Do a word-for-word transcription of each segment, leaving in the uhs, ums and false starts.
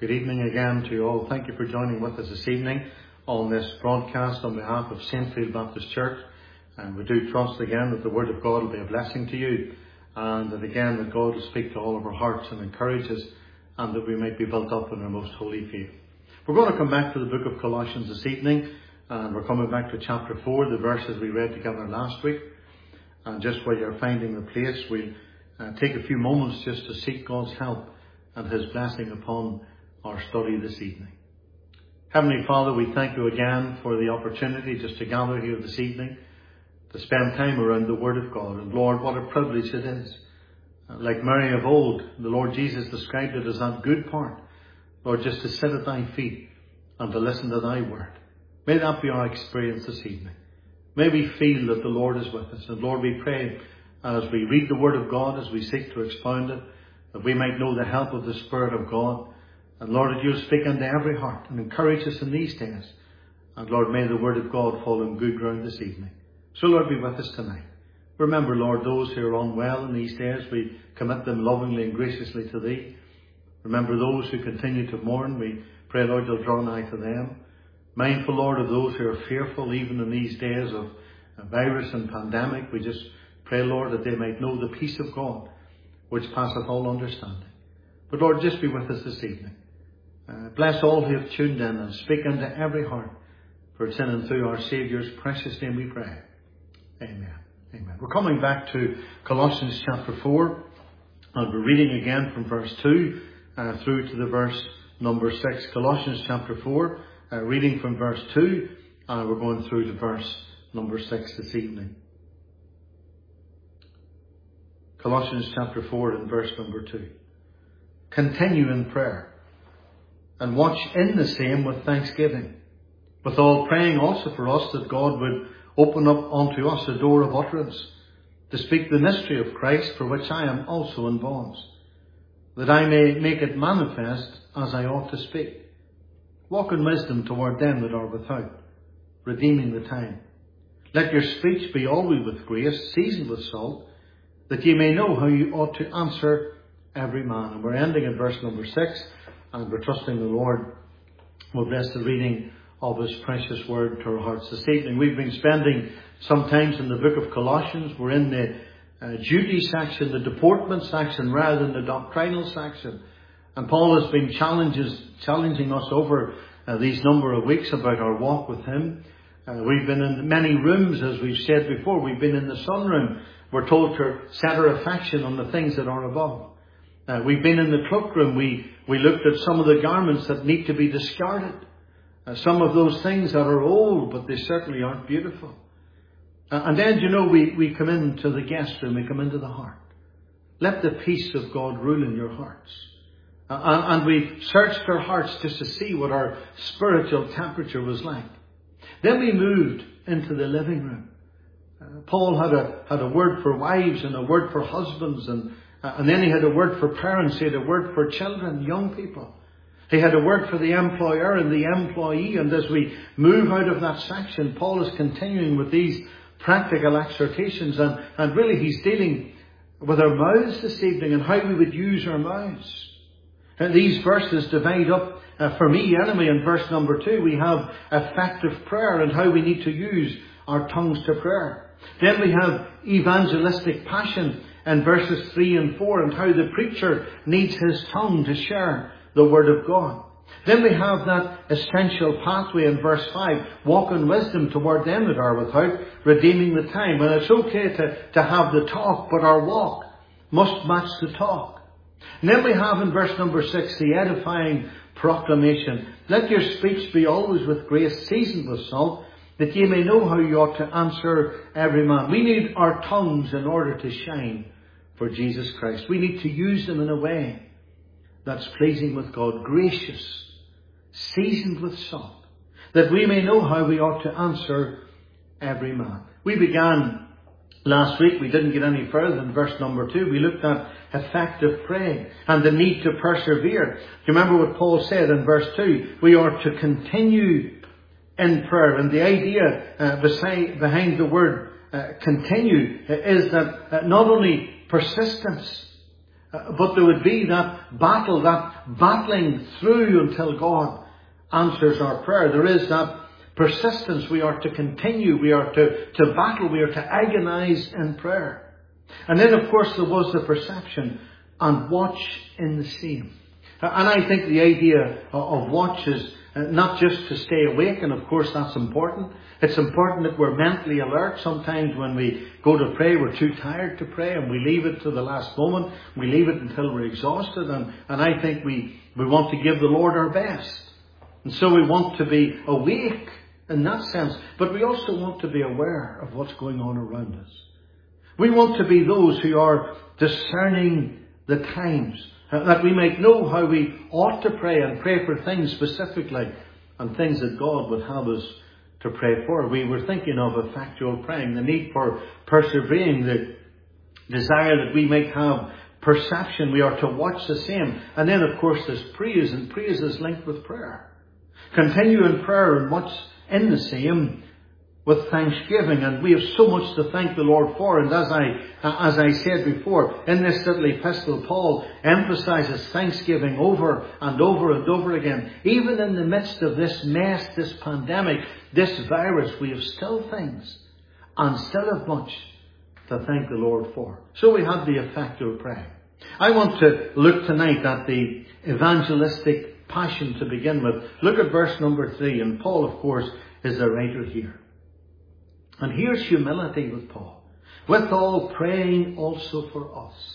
Good evening again to you all. Thank you for joining with us this evening on this broadcast on behalf of Saint Field Baptist Church. And we do trust again that the Word of God will be a blessing to you, and that again that God will speak to all of our hearts and encourage us, and that we might be built up in our most holy faith. We're going to come back to the book of Colossians this evening, and we're coming back to chapter four, the verses we read together last week. And just while you're finding the place, we'll uh, take a few moments just to seek God's help and His blessing upon our study this evening. Heavenly Father, we thank you again for the opportunity just to gather here this evening, to spend time around the Word of God. And Lord, what a privilege it is. Like Mary of old, the Lord Jesus described it as that good part, Lord, just to sit at thy feet and to listen to thy word. May that be our experience this evening. May we feel that the Lord is with us. And Lord, we pray as we read the Word of God, as we seek to expound it, that we might know the help of the Spirit of God. And Lord, that you'll speak into every heart and encourage us in these days. And Lord, may the Word of God fall on good ground this evening. So Lord, be with us tonight. Remember, Lord, those who are unwell in these days, we commit them lovingly and graciously to Thee. Remember those who continue to mourn, we pray, Lord, you'll draw nigh to them. Mindful, Lord, of those who are fearful even in these days of a virus and pandemic, we just pray, Lord, that they might know the peace of God, which passeth all understanding. But Lord, just be with us this evening. Uh, bless all who have tuned in and speak into every heart. For it's in and through our Saviour's precious name we pray. Amen. Amen. We're coming back to Colossians chapter four, and we're reading again from verse two uh, through to the verse number six. Colossians chapter four, uh, reading from verse two, and we're going through to verse number six this evening. Colossians chapter four and verse number two. Continue in prayer, and watch in the same with thanksgiving, with all praying also for us that God would open up unto us a door of utterance, to speak the mystery of Christ, for which I am also in bonds, that I may make it manifest as I ought to speak. Walk in wisdom toward them that are without, redeeming the time. Let your speech be always with grace, seasoned with salt, that ye may know how you ought to answer every man. And we're ending at verse number six, and we're trusting the Lord will bless the reading of His precious word to our hearts this evening. We've been spending some times in the book of Colossians. We're in the uh, duty section, the deportment section, rather than the doctrinal section. And Paul has been challenges, challenging us over uh, these number of weeks about our walk with Him. Uh, we've been in many rooms, as we've said before. We've been in the sunroom. We're told to set our affection on the things that are above. Uh, we've been in the cloakroom. We, we looked at some of the garments that need to be discarded. Uh, some of those things that are old, but they certainly aren't beautiful. Uh, and then, you know, we, we come into the guest room, we come into the heart. Let the peace of God rule in your hearts. Uh, and, and we searched our hearts just to see what our spiritual temperature was like. Then we moved into the living room. Uh, Paul had a, had a word for wives and a word for husbands, and, uh, and then he had a word for parents, he had a word for children, young people. He had a word for the employer and the employee. And as we move out of that section, Paul is continuing with these practical exhortations. And, and really he's dealing with our mouths this evening and how we would use our mouths. And these verses divide up, uh, for me anyway, in verse number two, we have effective prayer and how we need to use our tongues to prayer. Then we have evangelistic passion in verses three and four, and how the preacher needs his tongue to share the Word of God. Then we have that essential pathway in verse five. Walk in wisdom toward them that are without, redeeming the time. And it's okay to, to have the talk, but our walk must match the talk. And then we have in verse number six the edifying proclamation. Let your speech be always with grace, seasoned with salt, that ye may know how you ought to answer every man. We need our tongues in order to shine for Jesus Christ. We need to use them in a way that's pleasing with God, gracious, seasoned with salt, that we may know how we ought to answer every man. We began last week, we didn't get any further than verse number two. We looked at effective praying and the need to persevere. Do you remember what Paul said in verse two? We are to continue in prayer. And the idea uh, beside, behind the word uh, continue is that uh, not only persistence, Uh, but there would be that battle, that battling through until God answers our prayer. There is that persistence. We are to continue. We are to, to battle. We are to agonize in prayer. And then, of course, there was the perception and watch in the same. And I think the idea of watch is not just to stay awake, and of course that's important. It's important that we're mentally alert. Sometimes when we go to pray, we're too tired to pray and we leave it to the last moment. We leave it until we're exhausted. And, and I think we, we want to give the Lord our best. And so we want to be awake in that sense. But we also want to be aware of what's going on around us. We want to be those who are discerning the times, that we might know how we ought to pray and pray for things specifically and things that God would have us to pray for. We were thinking of effectual praying, the need for persevering, the desire that we might have perception. We are to watch the same. And then, of course, there's praise, and praise is linked with prayer. Continue in prayer and watch in the same with thanksgiving, and we have so much to thank the Lord for. And as I as I said before, in this little epistle, Paul emphasizes thanksgiving over and over and over again. Even in the midst of this mess, this pandemic, this virus, we have still things and still have much to thank the Lord for. So we have the effectual praying. I want to look tonight at the evangelistic passion to begin with. Look at verse number three, and Paul, of course, is the writer here. And here's humility with Paul. Withal praying also for us.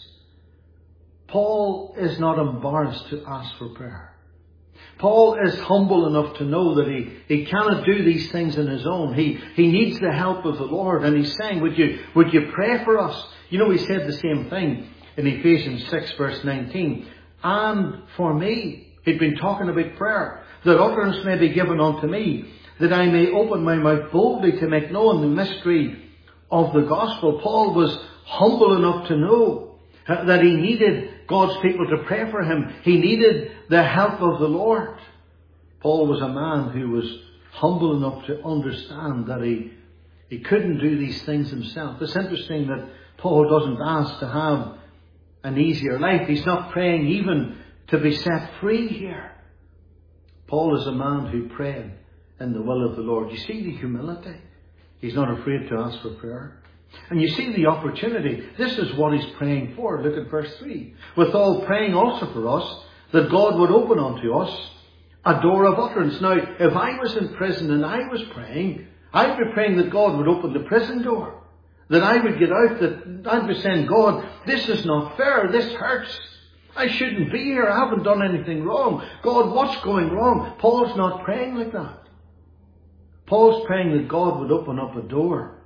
Paul is not embarrassed to ask for prayer. Paul is humble enough to know that he, he cannot do these things on his own. He, he needs the help of the Lord. And he's saying, would you, would you pray for us? You know, he said the same thing in Ephesians six verse nineteen. And for me, he'd been talking about prayer, that utterance may be given unto me, that I may open my mouth boldly to make known the mystery of the gospel. Paul was humble enough to know that he needed God's people to pray for him. He needed the help of the Lord. Paul was a man who was humble enough to understand that he, he couldn't do these things himself. It's interesting that Paul doesn't ask to have an easier life. He's not praying even to be set free here. Paul is a man who prayed in the will of the Lord. You see the humility? He's not afraid to ask for prayer. And you see the opportunity. This is what he's praying for. Look at verse three. Withal praying also for us, that God would open unto us a door of utterance. Now, if I was in prison and I was praying, I'd be praying that God would open the prison door. That I would get out, that I'd be saying, God, this is not fair. This hurts. I shouldn't be here. I haven't done anything wrong. God, what's going wrong? Paul's not praying like that. Paul's praying that God would open up a door.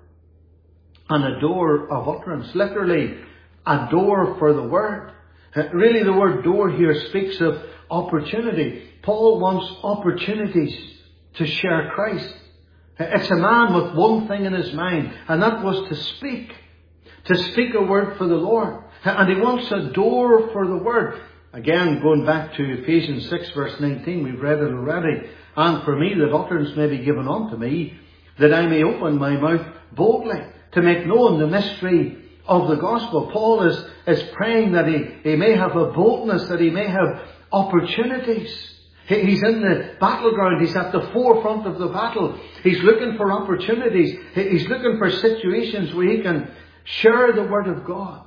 And a door of utterance. Literally, a door for the word. Really, the word door here speaks of opportunity. Paul wants opportunities to share Christ. It's a man with one thing in his mind, and that was to speak. To speak a word for the Lord. And he wants a door for the word. Again, going back to Ephesians six verse nineteen, we've read it already. And for me, that utterance may be given unto me, that I may open my mouth boldly, to make known the mystery of the gospel. Paul is, is praying that he, he may have a boldness, that he may have opportunities. He, he's in the battleground. He's at the forefront of the battle. He's looking for opportunities. He, he's looking for situations where he can share the word of God.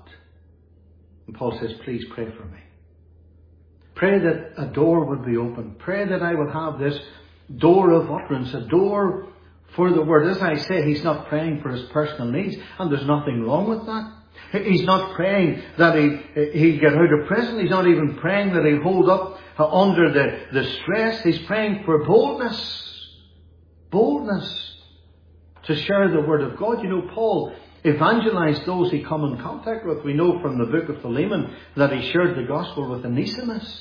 And Paul says, please pray for me. Pray that a door would be opened. Pray that I would have this door of utterance, a door for the word. As I say, he's not praying for his personal needs, and there's nothing wrong with that. He's not praying that he, he'll get out of prison. He's not even praying that he'll hold up under the, the stress. He's praying for boldness. Boldness to share the word of God. You know, Paul evangelized those he come in contact with. We know from the book of Philemon that he shared the gospel with Onesimus.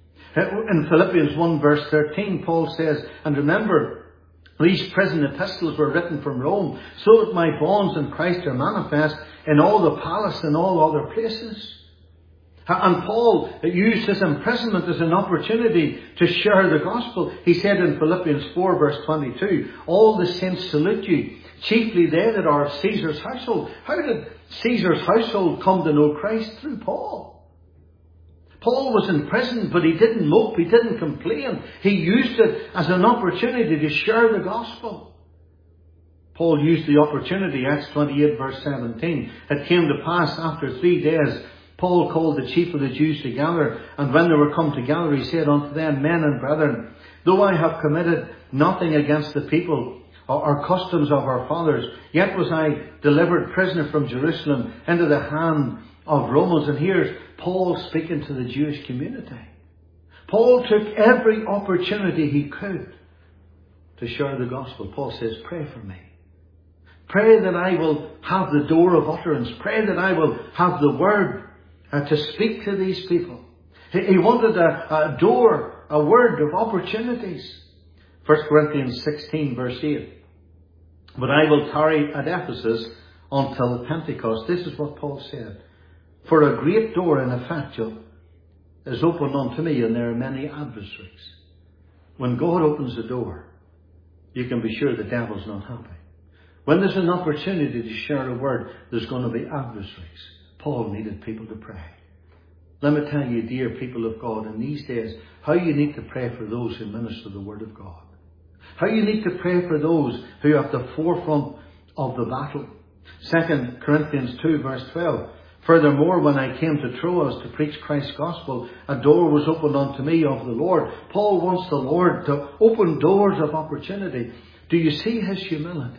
In Philippians one verse thirteen, Paul says, and remember, these prison epistles were written from Rome, so that my bonds in Christ are manifest in all the palace and all other places. And Paul used his imprisonment as an opportunity to share the gospel. He said in Philippians four verse twenty-two, all the saints salute you, chiefly they that are of Caesar's household. How did Caesar's household come to know Christ? Through Paul. Paul was in prison, but he didn't mope, he didn't complain. He used it as an opportunity to share the gospel. Paul used the opportunity, Acts twenty-eight verse seventeen. It came to pass after three days, Paul called the chief of the Jews together, and when they were come together, he said unto them, Men and brethren, though I have committed nothing against the people or, or customs of our fathers, yet was I delivered prisoner from Jerusalem into the hand of Romans. And here's Paul speaking to the Jewish community. Paul took every opportunity he could to share the gospel. Paul says, pray for me. Pray that I will have the door of utterance. Pray that I will have the word uh, to speak to these people. He, he wanted a, a door, a word of opportunities. First Corinthians sixteen verse eight. But I will tarry at Ephesus until Pentecost. This is what Paul said. For a great door and effectual is opened unto me, and there are many adversaries. When God opens the door, you can be sure the devil's not happy. When there's an opportunity to share a word, there's going to be adversaries. Paul needed people to pray. Let me tell you, dear people of God, in these days, how you need to pray for those who minister the word of God. How you need to pray for those who are at the forefront of the battle. Second Corinthians two verse twelve. Furthermore, when I came to Troas to preach Christ's gospel, a door was opened unto me of the Lord. Paul wants the Lord to open doors of opportunity. Do you see his humility?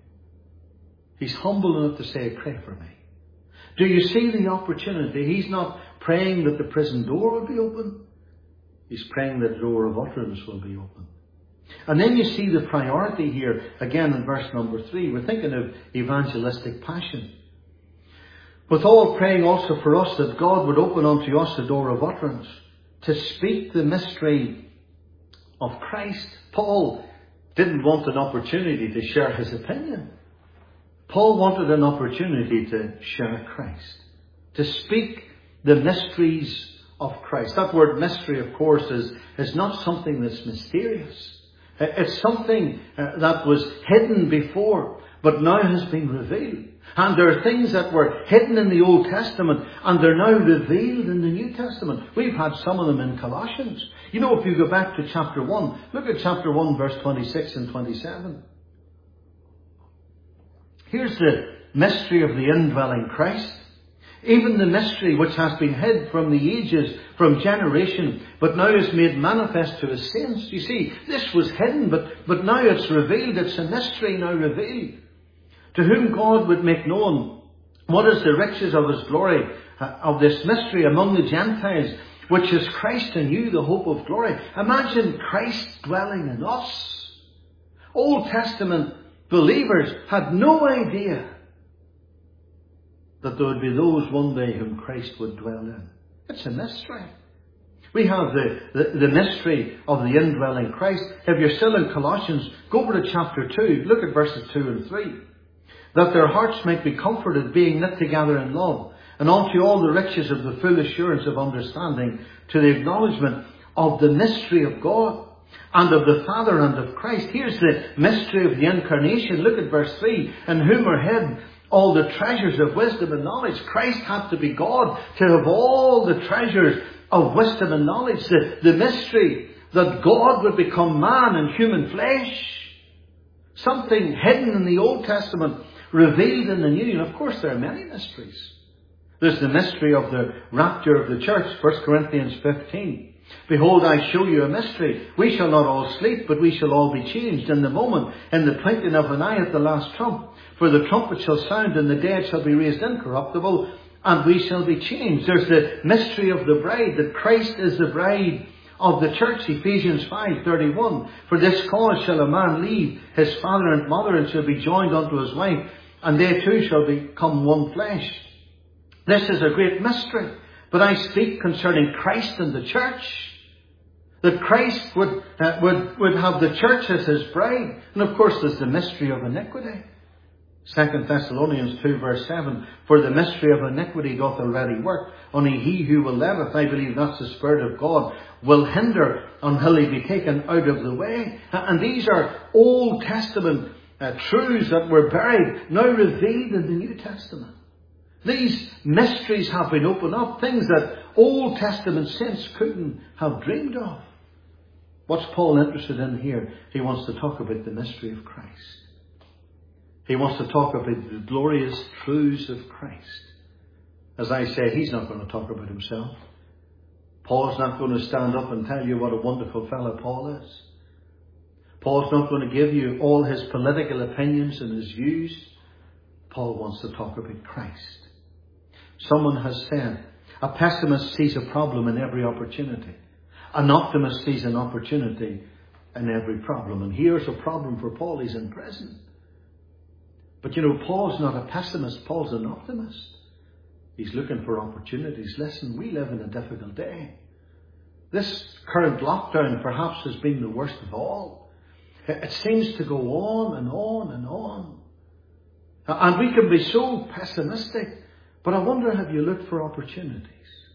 He's humble enough to say, pray for me. Do you see the opportunity? He's not praying that the prison door will be open. He's praying that the door of utterance will be open. And then you see the priority here, again in verse number three. We're thinking of evangelistic passion. Withal praying also for us that God would open unto us the door of utterance, to speak the mystery of Christ. Paul didn't want an opportunity to share his opinion. Paul wanted an opportunity to share Christ, to speak the mysteries of Christ. That word mystery, of course, is, is not something that's mysterious. It's something uh, that was hidden before, but now has been revealed. And there are things that were hidden in the Old Testament, and they're now revealed in the New Testament. We've had some of them in Colossians. You know, if you go back to chapter one, look at chapter one, verse twenty-six and twenty-seven. Here's the mystery of the indwelling Christ. Even the mystery which has been hid from the ages, from generation, but now is made manifest to his saints. You see, this was hidden, but, but now it's revealed. It's a mystery now revealed. To whom God would make known what is the riches of his glory, uh, of this mystery among the Gentiles, which is Christ in you, the hope of glory. Imagine Christ dwelling in us. Old Testament believers had no idea that there would be those one day whom Christ would dwell in. It's a mystery. We have the, the, the mystery of the indwelling Christ. If you're still in Colossians, go over to chapter two. Look at verses two and three. That their hearts might be comforted, being knit together in love, and unto all the riches of the full assurance of understanding, to the acknowledgement of the mystery of God, and of the Father and of Christ. Here's the mystery of the incarnation. Look at verse three. In whom are hid all the treasures of wisdom and knowledge. Christ had to be God to have all the treasures of wisdom and knowledge. The, the mystery that God would become man in human flesh. Something hidden in the Old Testament, revealed in the New. And of course there are many mysteries. There's the mystery of the rapture of the church. First Corinthians fifteen. Behold, I show you a mystery. We shall not all sleep, but we shall all be changed in the moment, in the twinkling of an eye at the last trump. For the trumpet shall sound, and the dead shall be raised incorruptible, and we shall be changed. There's the mystery of the bride, that Christ is the bride of the church. Ephesians five thirty-one. For this cause shall a man leave his father and mother, and shall be joined unto his wife, and they two shall become one flesh. This is a great mystery. But I speak concerning Christ and the church. That Christ would, uh, would, would have the church as his bride. And of course there's the mystery of iniquity. Second Thessalonians two verse seven. For the mystery of iniquity doth already work. Only he who will letteth, I believe that's the Spirit of God, will hinder until he be taken out of the way. And these are Old Testament uh, truths that were buried, now revealed in the New Testament. These mysteries have been opened up, things that Old Testament saints couldn't have dreamed of. What's Paul interested in here? He wants to talk about the mystery of Christ. He wants to talk about the glorious truths of Christ. As I say, he's not going to talk about himself. Paul's not going to stand up and tell you what a wonderful fellow Paul is. Paul's not going to give you all his political opinions and his views. Paul wants to talk about Christ. Someone has said, a pessimist sees a problem in every opportunity. An optimist sees an opportunity in every problem. And here's a problem for Paul. He's in prison. But you know, Paul's not a pessimist. Paul's an optimist. He's looking for opportunities. Listen, we live in a difficult day. This current lockdown perhaps has been the worst of all. It seems to go on and on and on. And we can be so pessimistic. But I wonder, have you looked for opportunities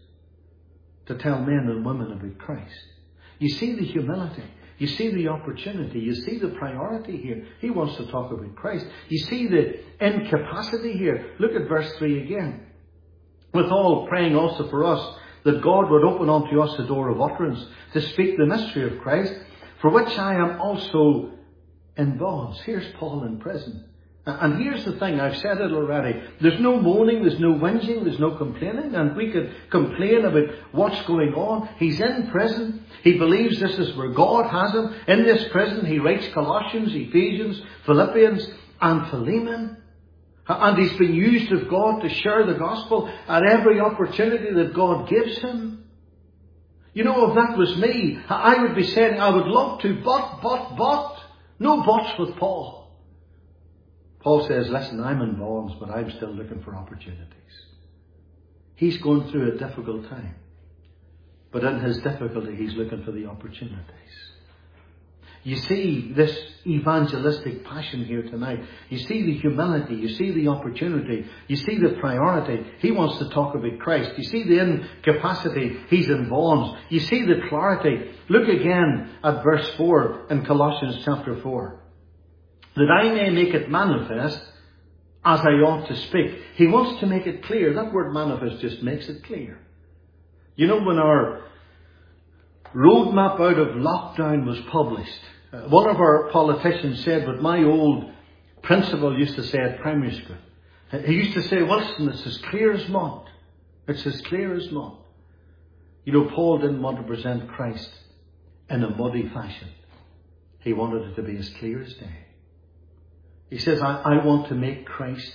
to tell men and women about Christ? You see the humility. You see the opportunity. You see the priority here. He wants to talk about Christ. You see the incapacity here. Look at verse three again. Withal, praying also for us, that God would open unto us the door of utterance, to speak the mystery of Christ, for which I am also in bonds. Here's Paul in prison. And here's the thing, I've said it already. There's no moaning, there's no whinging, there's no complaining. And we could complain about what's going on. He's in prison. He believes this is where God has him. In this prison he writes Colossians, Ephesians, Philippians and Philemon. And he's been used of God to share the gospel at every opportunity that God gives him. You know, if that was me, I would be saying, I would love to, but, but, but. No buts with Paul. Paul says, listen, I'm in bonds, but I'm still looking for opportunities. He's going through a difficult time. But in his difficulty, he's looking for the opportunities. You see this evangelistic passion here tonight. You see the humility. You see the opportunity. You see the priority. He wants to talk about Christ. You see the incapacity. He's in bonds. You see the clarity. Look again at verse four in Colossians chapter four. That I may make it manifest as I ought to speak. He wants to make it clear. That word manifest just makes it clear. You know, when our roadmap out of lockdown was published, uh, one of our politicians said what my old principal used to say at primary school. He used to say, Wilson, it's as clear as mud. It's as clear as mud. You know, Paul didn't want to present Christ in a muddy fashion. He wanted it to be as clear as day. He says, I, I want to make Christ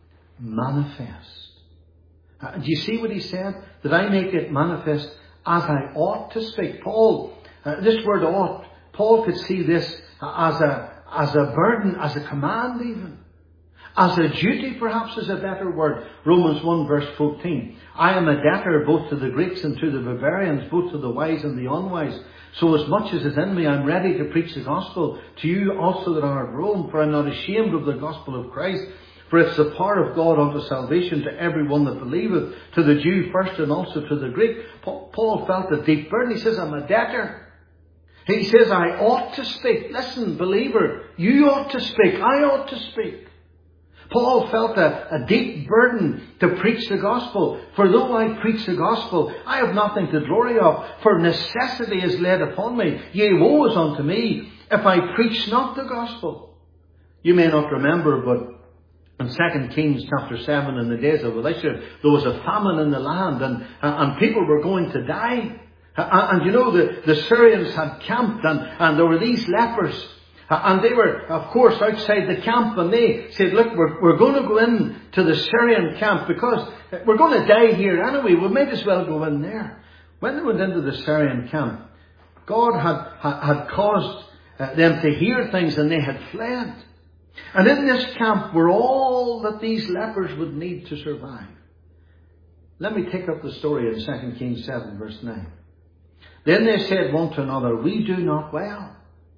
manifest. Uh, do you see what he said? That I make it manifest as I ought to speak. Paul, uh, this word ought, Paul could see this as a, as a burden, as a command even. As a duty perhaps is a better word. Romans one verse fourteen. I am a debtor both to the Greeks and to the barbarians, both to the wise and the unwise. So as much as is in me, I'm ready to preach the gospel to you also that are at Rome, for I'm not ashamed of the gospel of Christ. For it's the power of God unto salvation to everyone that believeth, to the Jew first and also to the Greek. Paul felt a deep burden. He says, I'm a debtor. He says, I ought to speak. Listen, believer, you ought to speak. I ought to speak. Paul felt a, a deep burden to preach the gospel. For though I preach the gospel, I have nothing to glory of. For necessity is laid upon me. Yea, woe is unto me if I preach not the gospel. You may not remember, but in Second Kings chapter seven, in the days of Elisha, there was a famine in the land, and, and people were going to die. And, and you know, the, the Syrians had camped, and, and there were these lepers. And they were, of course, outside the camp, and they said, look, we're, we're going to go in to the Syrian camp because we're going to die here anyway. We might as well go in there. When they went into the Syrian camp, God had, had caused them to hear things, and they had fled. And in this camp were all that these lepers would need to survive. Let me take up the story in Second Kings seven verse nine. Then they said one to another, we do not well.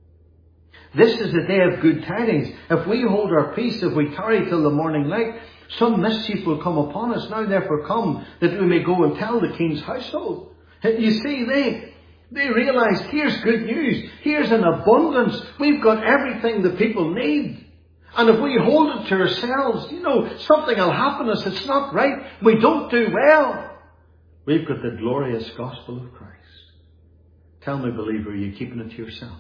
This is a day of good tidings. If we hold our peace, if we tarry till the morning light, some mischief will come upon us. Now therefore come, that we may go and tell the king's household. You see, they, they realized, here's good news. Here's an abundance. We've got everything the people need. And if we hold it to ourselves, you know, something will happen to us. It's not right. We don't do well. We've got the glorious gospel of Christ. Tell me, believer, are you keeping it to yourself?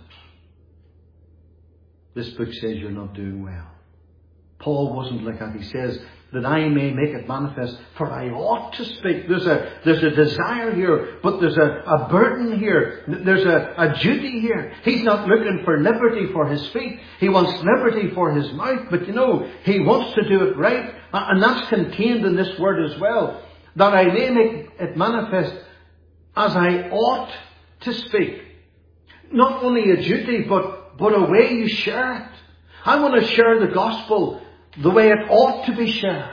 This book says you're not doing well. Paul wasn't like that. He says, that I may make it manifest, for I ought to speak. There's a, there's a desire here, but there's a, a burden here. There's a, a duty here. He's not looking for liberty for his feet. He wants liberty for his mouth. But you know, he wants to do it right. And that's contained in this word as well. That I may make it manifest as I ought to speak. Not only a duty, but, but a way you share it. I want to share the gospel the way it ought to be shared.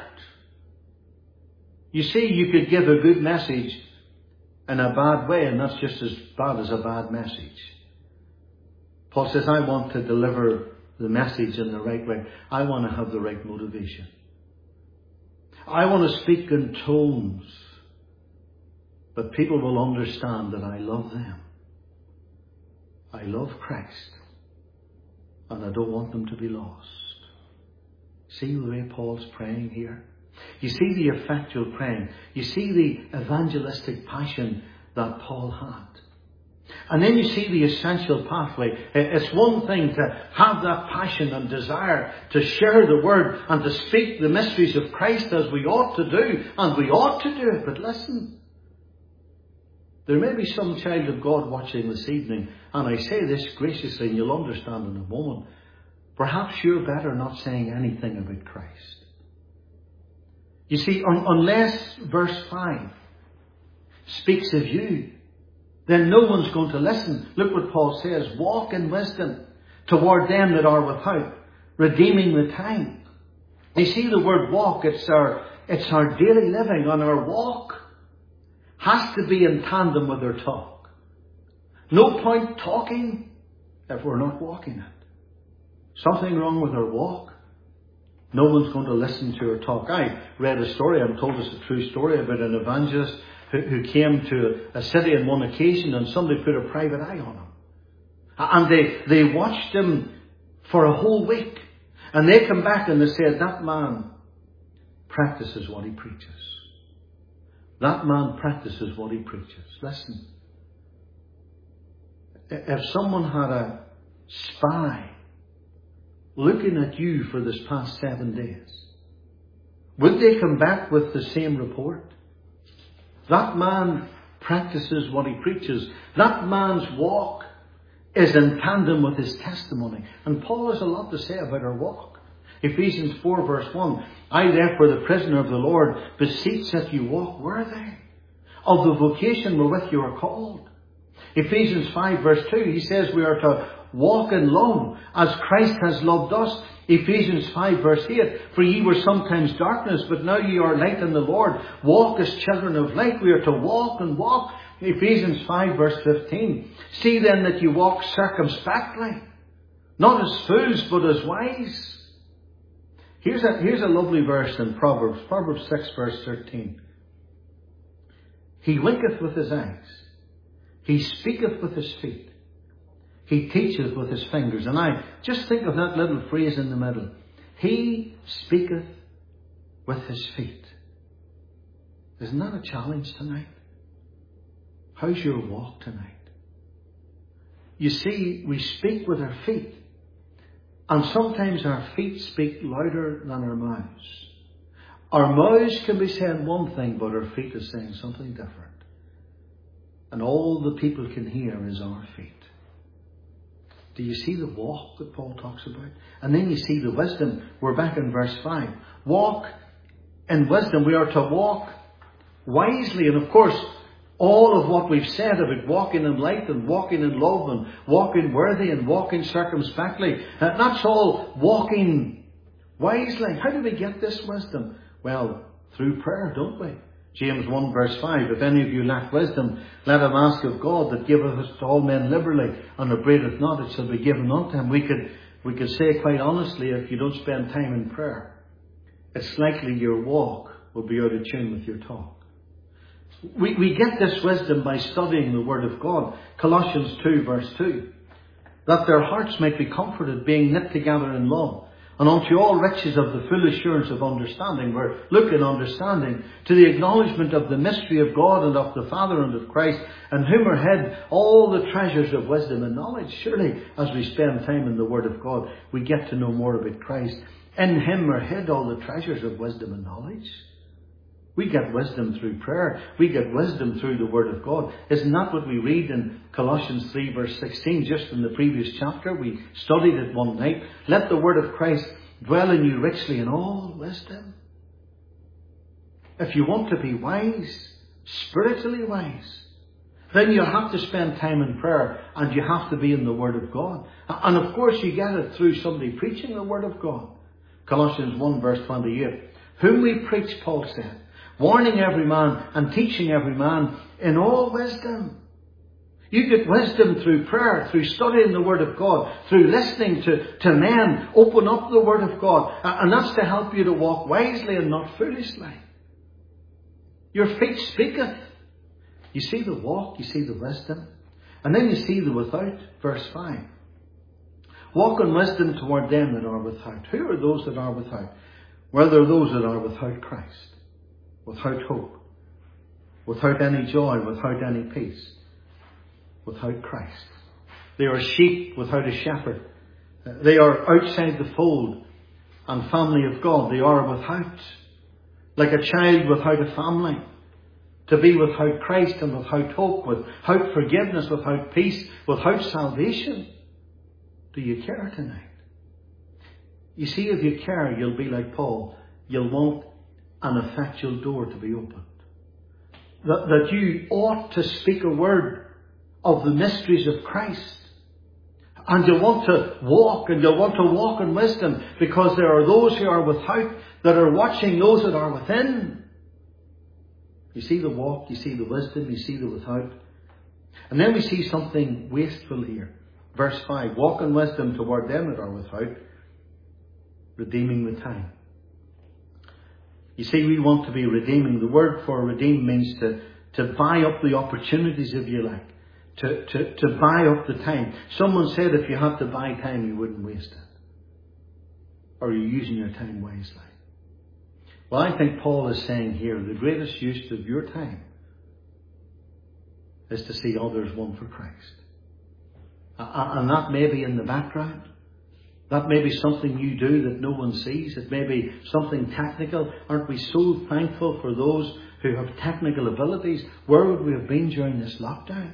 You see, you could give a good message in a bad way, and that's just as bad as a bad message. Paul says, I want to deliver the message in the right way. I want to have the right motivation. I want to speak in tones, but people will understand that I love them. I love Christ, and I don't want them to be lost. See the way Paul's praying here? You see the effectual praying. You see the evangelistic passion that Paul had. And then you see the essential pathway. It's one thing to have that passion and desire to share the word and to speak the mysteries of Christ as we ought to do. And we ought to do it. But listen, there may be some child of God watching this evening. And I say this graciously, and you'll understand in a moment. Perhaps you're better not saying anything about Christ. You see, un- unless verse five speaks of you, then no one's going to listen. Look what Paul says. Walk in wisdom toward them that are without, redeeming the time. You see the word walk, it's our, it's our daily living. And our walk has to be in tandem with our talk. No point talking if we're not walking it. Something wrong with our walk. No one's going to listen to our talk. I read a story, I'm told it's a true story, about an evangelist who, who came to a city on one occasion and somebody put a private eye on him. And they, they watched him for a whole week. And they come back and they said, that man practices what he preaches. That man practices what he preaches. Listen. If someone had a spy looking at you for this past seven days, would they come back with the same report? That man practices what he preaches. That man's walk is in tandem with his testimony. And Paul has a lot to say about our walk. Ephesians four verse one, I therefore, the prisoner of the Lord, beseech that you walk worthy of the vocation wherewith you are called. Ephesians five verse two, he says we are to walk in love as Christ has loved us. Ephesians five verse eight, for ye were sometimes darkness, but now ye are light in the Lord. Walk as children of light. We are to walk and walk. Ephesians five verse fifteen, see then that you walk circumspectly, not as fools, but as wise. Here's a, here's a lovely verse in Proverbs, Proverbs six verse thirteen. He winketh with his eyes. He speaketh with his feet. He teacheth with his fingers. And I just think of that little phrase in the middle. He speaketh with his feet. Isn't that a challenge tonight? How's your walk tonight? You see, we speak with our feet. And sometimes our feet speak louder than our mouths. Our mouths can be saying one thing, but our feet is saying something different. And all the people can hear is our feet. Do you see the walk that Paul talks about? And then you see the wisdom. We're back in verse five. Walk in wisdom. We are to walk wisely. And of course, all of what we've said about walking in light and walking in love and walking worthy and walking circumspectly, that's all walking wisely. How do we get this wisdom? Well, through prayer, don't we? James one verse five, if any of you lack wisdom, let him ask of God that giveth us to all men liberally, and upbraideth not, it shall be given unto him. We could, we could say quite honestly, if you don't spend time in prayer, it's likely your walk will be out of tune with your talk. We, we get this wisdom by studying the Word of God. Colossians two verse two, that their hearts might be comforted, being knit together in love, And unto all riches of the full assurance of understanding. We're looking understanding to the acknowledgement of the mystery of God and of the Father and of Christ, and whom are hid all the treasures of wisdom and knowledge. Surely, as we spend time in the Word of God, we get to know more about Christ. In Him are hid all the treasures of wisdom and knowledge. We get wisdom through prayer. We get wisdom through the Word of God. Isn't that what we read in Colossians three verse sixteen, just in the previous chapter? We studied it one night. Let the Word of Christ dwell in you richly in all wisdom. If you want to be wise, spiritually wise, then you'll have to spend time in prayer, and you have to be in the Word of God. And of course you get it through somebody preaching the Word of God. Colossians one verse twenty-eight. Whom we preach, Paul said, warning every man and teaching every man in all wisdom. You get wisdom through prayer, through studying the Word of God, through listening to, to men open up the Word of God. And that's to help you to walk wisely and not foolishly. Your feet speaketh. You see the walk, you see the wisdom. And then you see the without, verse five. Walk in wisdom toward them that are without. Who are those that are without? Well, they're those that are without Christ. Without hope, without any joy, without any peace, without Christ. They are sheep without a shepherd. They are outside the fold and family of God. They are without, like a child without a family. To be without Christ and without hope, without forgiveness, without peace, without salvation. Do you care tonight? You see, if you care, you'll be like Paul. You'll want an effectual door to be opened. That, that you ought to speak a word of the mysteries of Christ. And you'll want to walk, and you'll want to walk in wisdom, because there are those who are without that are watching those that are within. You see the walk, you see the wisdom, you see the without. And then we see something wasteful here. Verse five, walk in wisdom toward them that are without, redeeming the time. You see, we want to be redeeming. The word for redeem means to, to buy up the opportunities, if you like. To, to, to buy up the time. Someone said if you had to buy time, you wouldn't waste it. Or you're using your time wisely. Well, I think Paul is saying here, the greatest use of your time is to see others won for Christ. And that may be in the background. That may be something you do that no one sees. It may be something technical. Aren't we so thankful for those who have technical abilities? Where would we have been during this lockdown?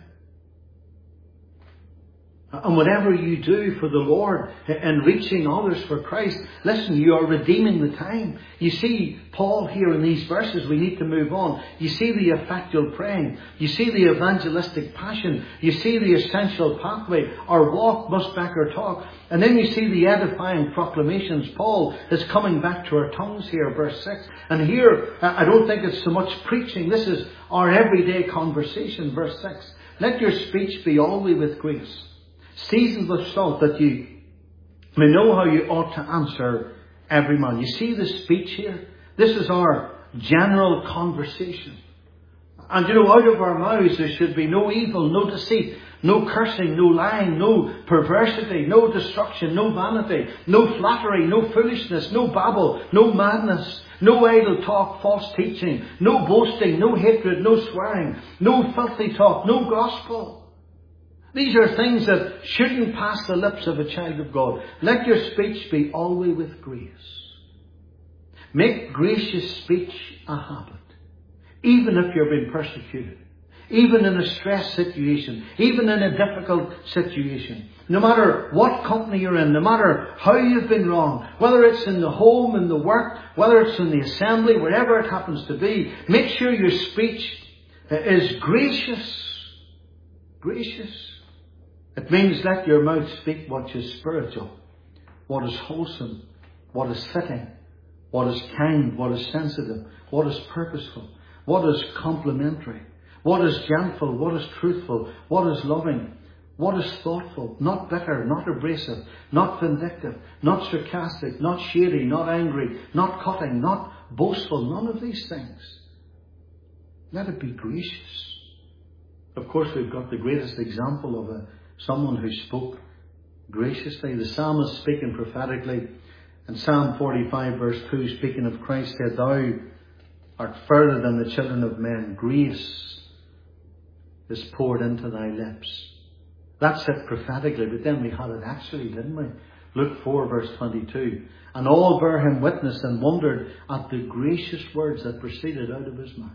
And whatever you do for the Lord in reaching others for Christ, listen, you are redeeming the time. You see Paul here in these verses, we need to move on. You see the effectual praying. You see the evangelistic passion. You see the essential pathway. Our walk must back our talk. And then you see the edifying proclamations. Paul is coming back to our tongues here, verse six. And here, I don't think it's so much preaching. This is our everyday conversation, verse six. Let your speech be always with grace, seasoned with salt, that you may know how you ought to answer every man. You see the speech here? This is our general conversation. And you know, out of our mouths there should be no evil, no deceit, no cursing, no lying, no perversity, no destruction, no vanity, no flattery, no foolishness, no babble, no madness, no idle talk, false teaching, no boasting, no hatred, no swearing, no filthy talk, no gospel. These are things that shouldn't pass the lips of a child of God. Let your speech be always with grace. Make gracious speech a habit. Even if you're being persecuted. Even in a stress situation. Even in a difficult situation. No matter what company you're in. No matter how you've been wrong. Whether it's in the home, in the work. Whether it's in the assembly. Wherever it happens to be. Make sure your speech is gracious. Gracious. It means let your mouth speak what is spiritual, what is wholesome, what is fitting, what is kind, what is sensitive, what is purposeful, what is complimentary, what is gentle, what is truthful, what is loving, what is thoughtful, not bitter, not abrasive, not vindictive, not sarcastic, not shady, not angry, not cutting, not boastful, none of these things. Let it be gracious. Of course, we've got the greatest example of a someone who spoke graciously. The psalmist, speaking prophetically, And Psalm forty-five verse two, speaking of Christ, said, Thou art further than the children of men. Grace is poured into thy lips. That's it prophetically, but then we had it actually, didn't we? Luke four verse twenty-two. And all bare him witness and wondered at the gracious words that proceeded out of his mouth.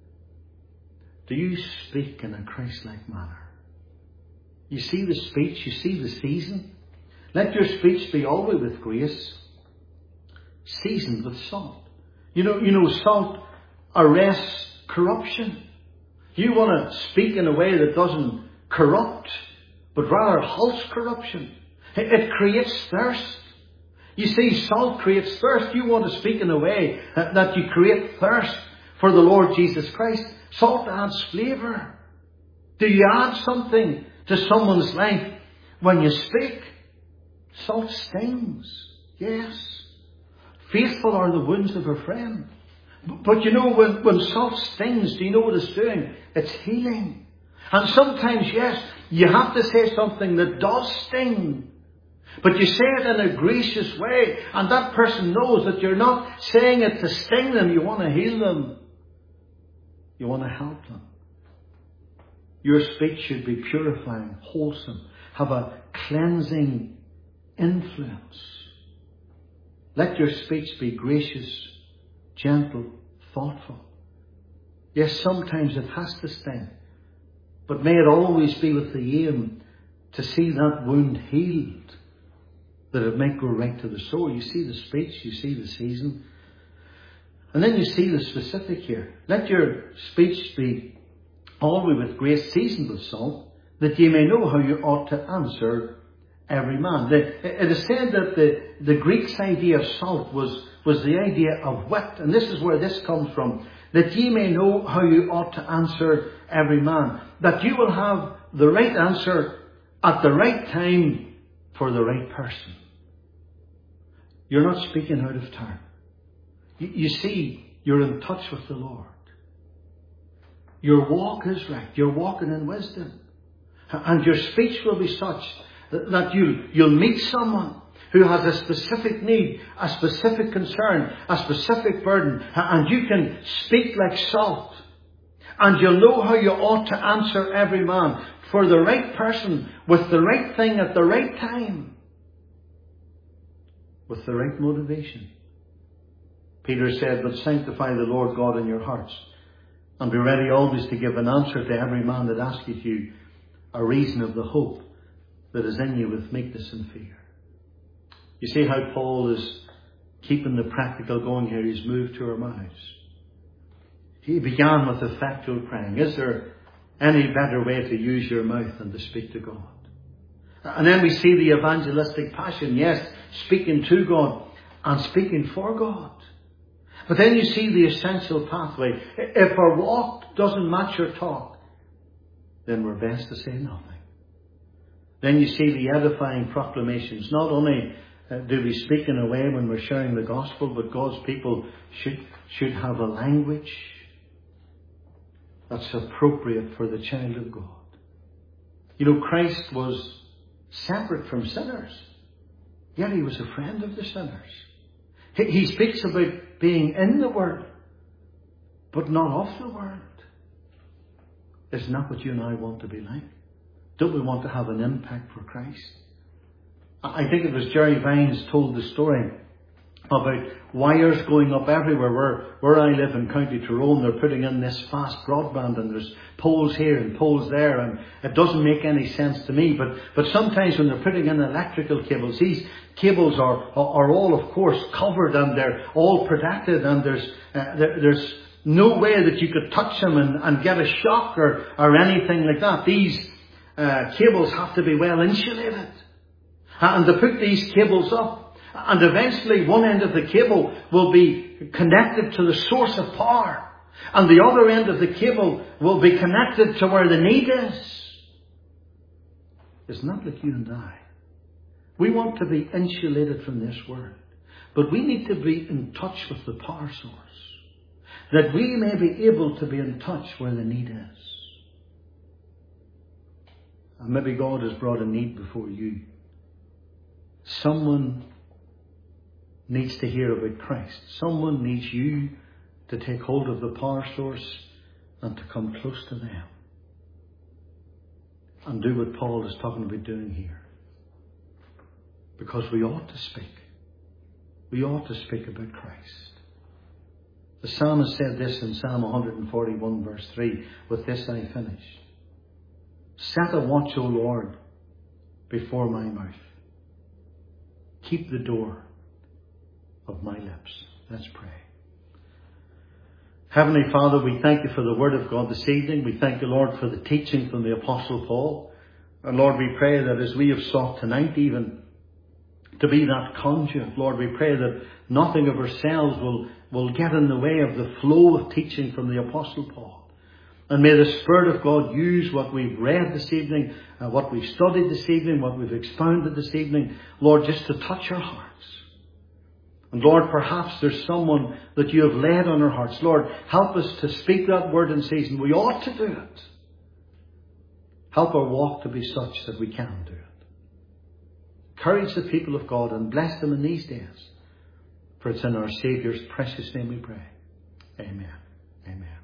Do you speak in a Christ-like manner? You see the speech, you see the season. Let your speech be always with grace, seasoned with salt. You know, you know, salt arrests corruption. You want to speak in a way that doesn't corrupt, but rather halts corruption. It, it creates thirst. You see, salt creates thirst. You want to speak in a way that, that you create thirst for the Lord Jesus Christ. Salt adds flavour. Do you add something to someone's life when you speak? Salt stings. Yes. Faithful are the wounds of a friend. But you know, when, when salt stings, do you know what it's doing? It's healing. And sometimes, yes, you have to say something that does sting. But you say it in a gracious way, and that person knows that you're not saying it to sting them. You want to heal them. You want to help them. Your speech should be purifying, wholesome, have a cleansing influence. Let your speech be gracious, gentle, thoughtful. Yes, sometimes it has to sting, but may it always be with the aim to see that wound healed, that it might go right to the soul. You see the speech, you see the season, and then you see the specific here. Let your speech be always with grace, seasoned with salt, that ye may know how you ought to answer every man. The, it is said that the, the Greek's idea of salt was, was the idea of wit. And this is where this comes from. That ye may know how you ought to answer every man. That you will have the right answer at the right time for the right person. You're not speaking out of turn. You, you see, you're in touch with the Lord. Your walk is right. You're walking in wisdom. And your speech will be such that you'll, you'll meet someone who has a specific need, a specific concern, a specific burden, and you can speak like salt. And you'll know how you ought to answer every man for the right person, with the right thing at the right time, with the right motivation. Peter said, but sanctify the Lord God in your hearts, and be ready always to give an answer to every man that asketh you a reason of the hope that is in you with meekness and fear. You see how Paul is keeping the practical going here. He's moved to our mouths. He began with effectual praying. Is there any better way to use your mouth than to speak to God? And then we see the evangelistic passion. Yes, speaking to God and speaking for God. But then you see the essential pathway. If our walk doesn't match our talk, then we're best to say nothing. Then you see the edifying proclamations. Not only uh, do we speak in a way when we're sharing the gospel, but God's people should, should have a language that's appropriate for the child of God. You know, Christ was separate from sinners, yet he was a friend of the sinners. He, he speaks about being in the world, but not of the world. Isn't that what you and I want to be like? Don't we want to have an impact for Christ? I think it was Jerry Vines told the story about wires going up everywhere. Where, where I live in County Tyrone, they're putting in this fast broadband, and there's poles here and poles there, and it doesn't make any sense to me. But, but sometimes when they're putting in electrical cables, these cables are, are all, of course, covered, and they're all protected, and there's, uh, there, there's no way that you could touch them and, and get a shock or, or anything like that. These uh, cables have to be well insulated. And to put these cables up, and eventually one end of the cable will be connected to the source of power, and the other end of the cable will be connected to where the need is. It's not like you and I. We want to be insulated from this world, but we need to be in touch with the power source, that we may be able to be in touch where the need is. And maybe God has brought a need before you. Someone needs to hear about Christ. Someone needs you to take hold of the power source and to come close to them. And do what Paul is talking about doing here. Because we ought to speak. We ought to speak about Christ. The psalmist said this in Psalm one forty-one verse three. With this I finish. Set a watch, O Lord, before my mouth. Keep the door of my lips. Let's pray. Heavenly Father, we thank you for the Word of God this evening. We thank you, Lord, for the teaching from the Apostle Paul. And Lord, we pray that as we have sought tonight even to be that conduit, Lord, we pray that nothing of ourselves will, will get in the way of the flow of teaching from the Apostle Paul. And may the Spirit of God use what we've read this evening, uh, what we've studied this evening, what we've expounded this evening, Lord, just to touch our hearts. And Lord, perhaps there's someone that you have laid on our hearts. Lord, help us to speak that word in season. We ought to do it. Help our walk to be such that we can do it. Encourage the people of God and bless them in these days. For it's in our Saviour's precious name we pray. Amen. Amen.